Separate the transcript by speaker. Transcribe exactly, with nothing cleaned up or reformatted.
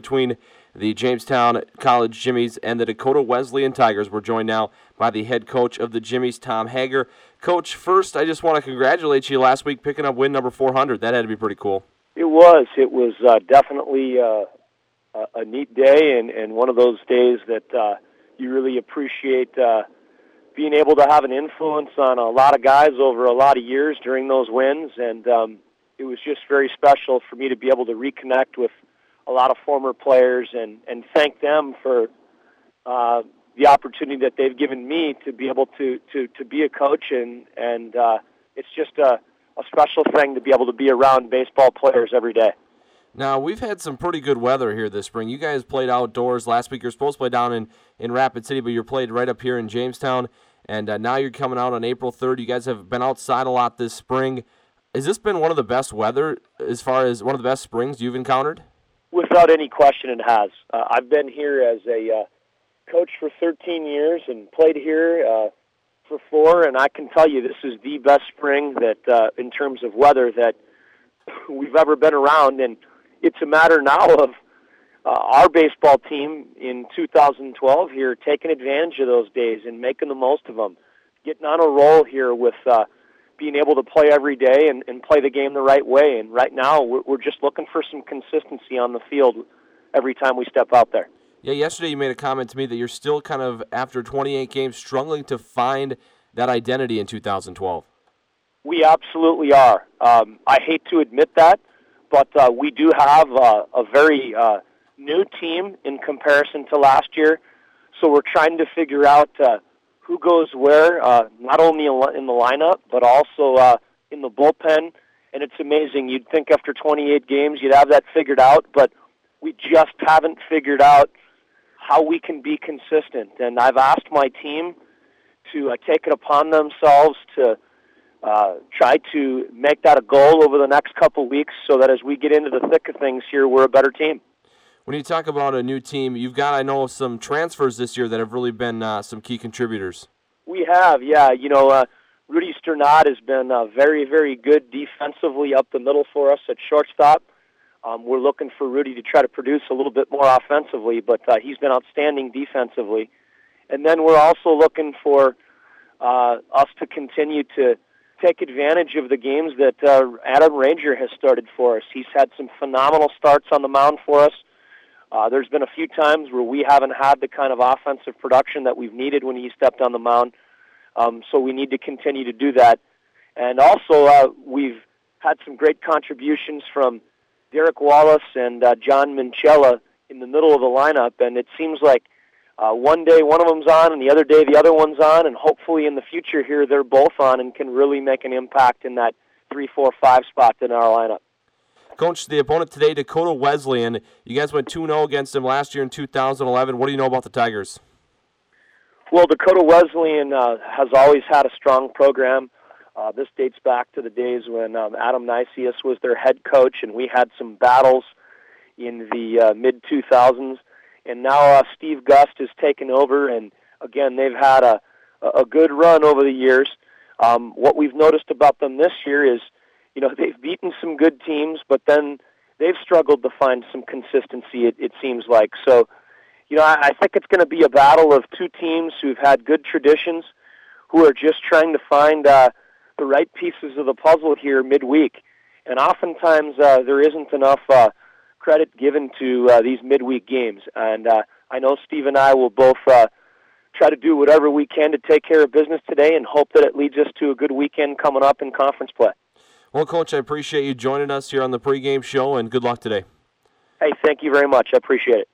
Speaker 1: between the Jamestown College Jimmies and the Dakota Wesleyan Tigers. We're joined now by the head coach of the Jimmies, Tom Hager. Coach, first, I just want to congratulate you last week picking up win number four hundred. That had to be pretty cool.
Speaker 2: It was. It was uh, definitely uh, a, a neat day and, and one of those days that uh, you really appreciate uh, being able to have an influence on a lot of guys over a lot of years during those wins. And um, it was just very special for me to be able to reconnect with a lot of former players and, and thank them for uh, the opportunity that they've given me to be able to, to, to be a coach, and, and uh, it's just a, a special thing to be able to be around baseball players every day.
Speaker 1: Now, we've had some pretty good weather here this spring. You guys played outdoors last week. You're supposed to play down in, in Rapid City, but you're played right up here in Jamestown, and uh, now you're coming out on April third. You guys have been outside a lot this spring. Has this been one of the best weather as far as one of the best springs you've encountered?
Speaker 2: Without any question, it has. Uh, I've been here as a uh, coach for thirteen years and played here uh, for four, and I can tell you this is the best spring that, uh, in terms of weather, that we've ever been around. And it's a matter now of uh, our baseball team in two thousand twelve here taking advantage of those days and making the most of them, getting on a roll here with uh, being able to play every day and, and play the game the right way. And right now we're, we're just looking for some consistency on the field every time we step out there.
Speaker 1: Yeah, yesterday you made a comment to me that you're still kind of, after twenty-eight games, struggling to find that identity in two thousand twelve.
Speaker 2: We absolutely are. Um, I hate to admit that, but uh, we do have uh, a very uh, new team in comparison to last year, so we're trying to figure out uh, who goes where, uh, not only in the lineup, but also uh, in the bullpen, and it's amazing. You'd think after twenty-eight games you'd have that figured out, but we just haven't figured out how we can be consistent. And I've asked my team to uh, take it upon themselves to uh, try to make that a goal over the next couple of weeks so that as we get into the thick of things here, we're a better team.
Speaker 1: When you talk about a new team, you've got, I know, some transfers this year that have really been uh, some key contributors.
Speaker 2: We have, yeah. You know, uh, Rudy Sternad has been uh, very, very good defensively up the middle for us at shortstop. Um, we're looking for Rudy to try to produce a little bit more offensively, but uh, he's been outstanding defensively. And then we're also looking for uh, us to continue to take advantage of the games that uh, Adam Ranger has started for us. He's had some phenomenal starts on the mound for us. Uh, there's been a few times where we haven't had the kind of offensive production that we've needed when he stepped on the mound, um, so we need to continue to do that. And also, uh, we've had some great contributions from Derek Wallace and uh, John Minchella in the middle of the lineup, and it seems like uh, one day one of them's on and the other day the other one's on, and hopefully in the future here they're both on and can really make an impact in that three, four, five spot in our lineup.
Speaker 1: Coach, the opponent today, Dakota Wesleyan, you guys went two and oh against them last year in two thousand eleven. What do you know about the Tigers?
Speaker 2: Well, Dakota Wesleyan uh, has always had a strong program. Uh, this dates back to the days when um, Adam Nicias was their head coach, and we had some battles in the uh, mid two thousands. And now uh, Steve Gust has taken over, and again, they've had a, a good run over the years. Um, what we've noticed about them this year is, you know, they've beaten some good teams, but then they've struggled to find some consistency, it, it seems like. So, you know, I, I think it's going to be a battle of two teams who've had good traditions, who are just trying to find uh, the right pieces of the puzzle here midweek. And oftentimes uh, there isn't enough uh, credit given to uh, these midweek games. And uh, I know Steve and I will both uh, try to do whatever we can to take care of business today and hope that it leads us to a good weekend coming up in conference play.
Speaker 1: Well, Coach, I appreciate you joining us here on the pregame show, and good luck today.
Speaker 2: Hey, thank you very much. I appreciate it.